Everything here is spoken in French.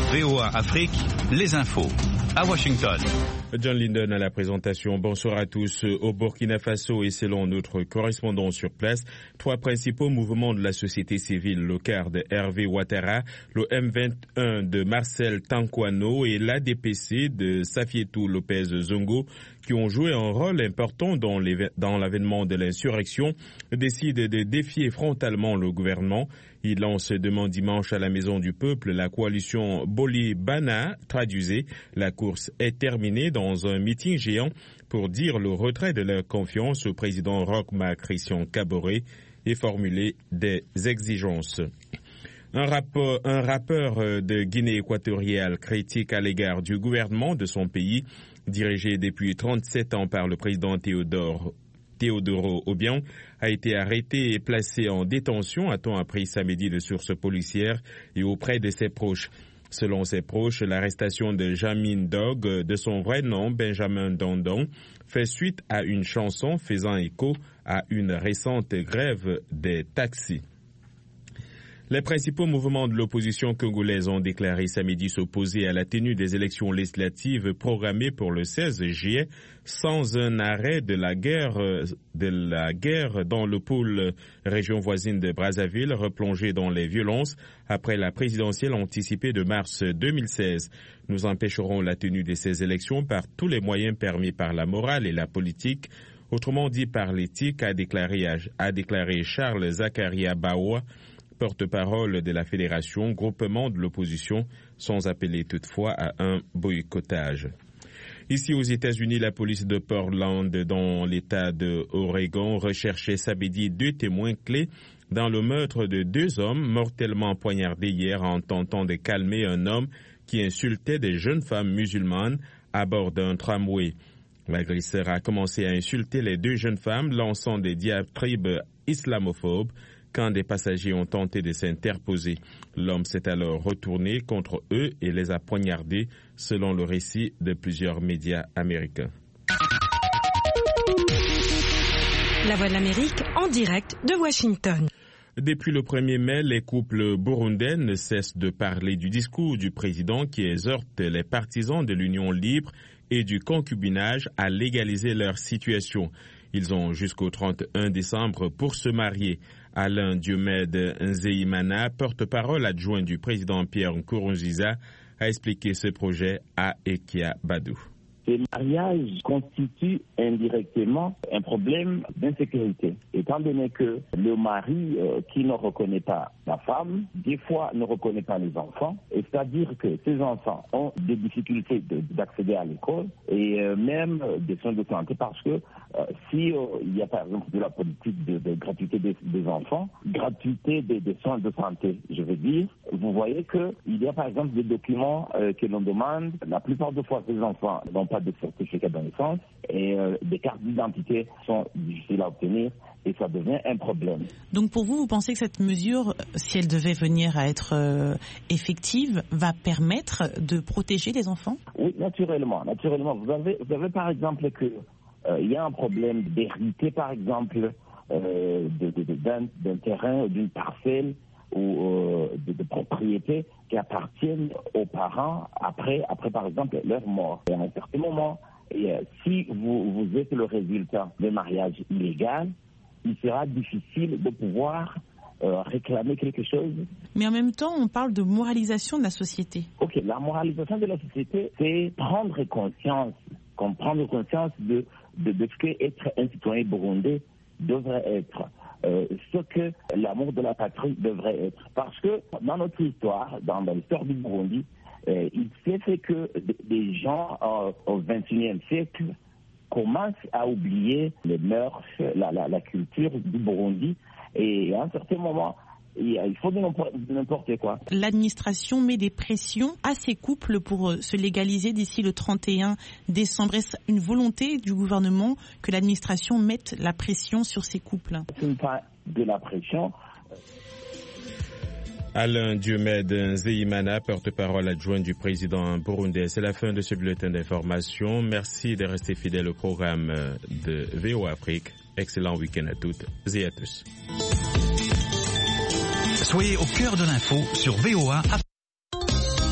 VOA Afrique, les infos. À Washington. John Linden à la présentation. Bonsoir à tous. Au Burkina Faso et selon notre correspondant sur place, 3 principaux mouvements de la société civile, le CAR de Hervé Ouattara, le M21 de Marcel Tankwano et l'ADPC de Safietou Lopez Zongo, qui ont joué un rôle important dans l'avènement de l'insurrection, décident de défier frontalement le gouvernement. Il lance demain dimanche à la Maison du Peuple la coalition Boli-Bana, traduisez, la course est terminée dans un meeting géant pour dire le retrait de leur confiance au président Roch-Marc Christian Kaboré et formuler des exigences. Un rappeur de Guinée équatoriale critique à l'égard du gouvernement de son pays, dirigé depuis 37 ans par le président Teodoro Obiang, a été arrêté et placé en détention, a-t-on appris samedi de sources policières et auprès de ses proches. Selon ses proches, l'arrestation de Jamin Dog, de son vrai nom Benjamin Dondon, fait suite à une chanson faisant écho à une récente grève des taxis. Les principaux mouvements de l'opposition congolaise ont déclaré samedi s'opposer à la tenue des élections législatives programmées pour le 16 juillet sans un arrêt de la guerre dans le pôle région voisine de Brazzaville, replongée dans les violences après la présidentielle anticipée de mars 2016. Nous empêcherons la tenue de ces élections par tous les moyens permis par la morale et la politique, autrement dit par l'éthique, a déclaré Charles Zakaria Baoua, porte-parole de la Fédération, groupement de l'opposition, sans appeler toutefois à un boycottage. Ici aux États-Unis, la police de Portland, dans l'État de Oregon, recherchait samedi 2 témoins clés dans le meurtre de 2 hommes mortellement poignardés hier en tentant de calmer un homme qui insultait des jeunes femmes musulmanes à bord d'un tramway. L'agresseur a commencé à insulter les 2 jeunes femmes, lançant des diatribes islamophobes quand des passagers ont tenté de s'interposer. L'homme s'est alors retourné contre eux et les a poignardés, selon le récit de plusieurs médias américains. La Voix de l'Amérique en direct de Washington. Depuis le 1er mai, les couples burundais ne cessent de parler du discours du président qui exhorte les partisans de l'union libre et du concubinage à légaliser leur situation. Ils ont jusqu'au 31 décembre pour se marier. Alain Diomède Nzeyimana, porte-parole adjoint du président Pierre Nkurunziza, a expliqué ce projet à Ekia Badou. Ces mariages constituent indirectement un problème d'insécurité, étant donné que le mari qui ne reconnaît pas la femme, des fois ne reconnaît pas les enfants, et c'est-à-dire que ces enfants ont des difficultés d'accéder à l'école et même des soins de santé, parce que si il y a par exemple de la politique de gratuité des enfants, gratuité des soins de santé, je veux dire, vous voyez qu'il y a par exemple des documents que l'on demande, la plupart des fois ces enfants n'ont pas de certificat de naissance et des cartes d'identité sont difficiles à obtenir et ça devient un problème. Donc pour vous, vous pensez que cette mesure, si elle devait venir à être effective, va permettre de protéger les enfants? Oui, naturellement. Vous avez par exemple que il y a un problème d'hériter par exemple d'un terrain, d'une parcelle ou de propriétés qui appartiennent aux parents après par exemple leur mort. Et à un certain moment, si vous êtes le résultat d'un mariage illégal, il sera difficile de pouvoir réclamer quelque chose. Mais en même temps, on parle de moralisation de la société. Ok, la moralisation de la société, c'est prendre conscience de ce qu'être un citoyen burundais devrait être. Ce que l'amour de la patrie devrait être. Parce que dans notre histoire, dans l'histoire du Burundi, il s'est fait que des gens au XXIe siècle commencent à oublier les mœurs, la culture du Burundi, et à un certain moment, il faut de n'importe quoi. L'administration met des pressions à ces couples pour se légaliser d'ici le 31 décembre. Est-ce une volonté du gouvernement que l'administration mette la pression sur ces couples? Ce n'est pas de la pression. Alain Diomède Nzeyimana, porte-parole adjoint du président burundais. C'est la fin de ce bulletin d'information. Merci de rester fidèle au programme de VOA Afrique. Excellent week-end à toutes et à tous. Soyez au cœur de l'info sur VOA Afrique.